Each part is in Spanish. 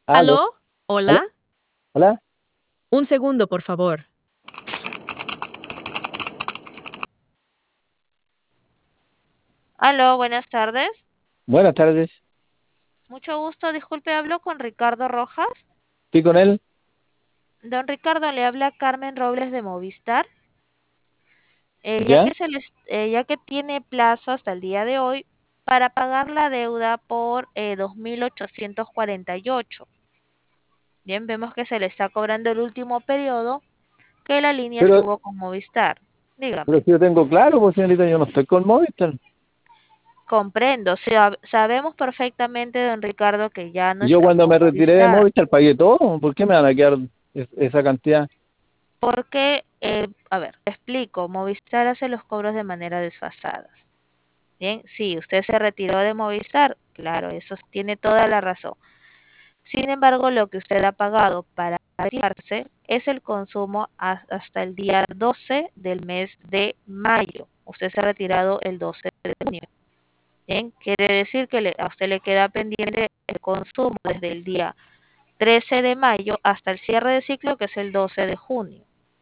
Aló, ¿Aló? aló, ¿Hola? hola. Un segundo, por favor. Aló, buenas tardes. Buenas tardes. Mucho gusto. Disculpe, hablo con Ricardo Rojas. ¿Estoy con él? Don Ricardo, le habla Carmen Robles de Movistar. ¿Ya? Ya que tiene plazo hasta el día de hoy para pagar la deuda por 2.848. Bien, vemos que se le está cobrando el último periodo que la línea Pero, estuvo con Movistar. pero Dígame. si yo tengo claro, pues señorita, yo no estoy con Movistar. Comprendo. Sabemos perfectamente, don Ricardo, que ya no Yo está cuando con me retiré de Movistar. Movistar pagué todo. ¿Por qué me van a quedar esa cantidad? Porque, a ver, te explico, Movistar hace los cobros de manera desfasada. Bien, sí, usted se retiró de Movistar, claro, eso tiene toda la razón. Sin embargo, lo que usted ha pagado para retirarse es el consumo hasta el día 12 del mes de mayo. Usted se ha retirado el 12 de junio. Bien, quiere decir que a usted le queda pendiente el consumo desde el día 13 de mayo hasta el cierre de ciclo, que es el 12 de junio.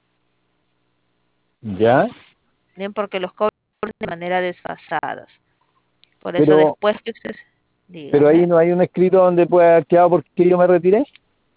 ¿Ya? Bien, porque los cobran de manera desfasadas. Por eso Pero, después que usted, pero ahí dígame. no hay un escrito donde pueda haber quedado porque yo me retiré.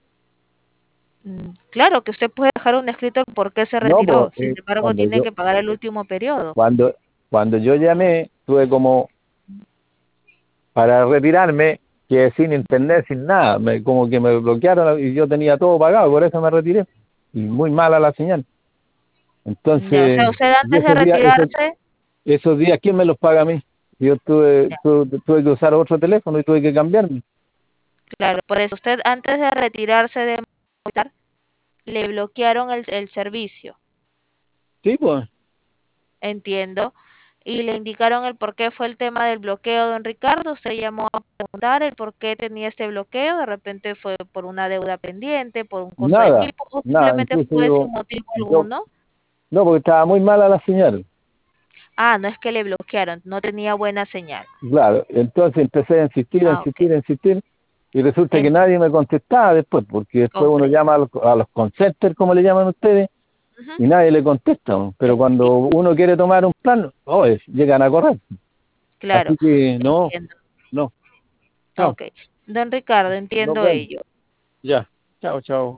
Claro que usted puede dejar un escrito por qué se No, pues retiró, sin embargo cuando tiene yo, que pagar el último periodo. cuando, cuando yo llamé, tuve como para retirarme, que sin internet, sin nada, como que me bloquearon y yo tenía todo pagado, por eso me retiré. Y muy mala la señal. Ya, o sea, Entonces, usted y antes de retirarse, esos días, ¿quién me los paga a mí? Yo ya, tuve que usar otro teléfono y tuve que cambiarme. claro, por eso usted antes de retirarse de Movistar, le bloquearon el servicio, Sí, pues, entiendo, y le indicaron el por qué fue el tema del bloqueo, don Ricardo. Usted llamó a preguntar el por qué tenía este bloqueo, de repente fue por una deuda pendiente, por un costo de nada, equipo, o nada, simplemente incluso fue sin motivo yo, alguno. no, porque estaba muy mala la señal. Ah, no es que le bloquearon, no tenía buena señal. Claro, entonces empecé a insistir, a Ah, ok. insistir, a insistir, y resulta que Entiendo. nadie me contestaba después, porque después uno Comprendo. llama a los call centers, como le llaman ustedes, Ujú. y nadie le contesta. Pero Sí, cuando uno quiere tomar un plan, oh, llegan a correr. claro, Así que no, entiendo. no, chao, Ok. Don Ricardo, nos entiendo vemos. ello. Ya, chao, chao.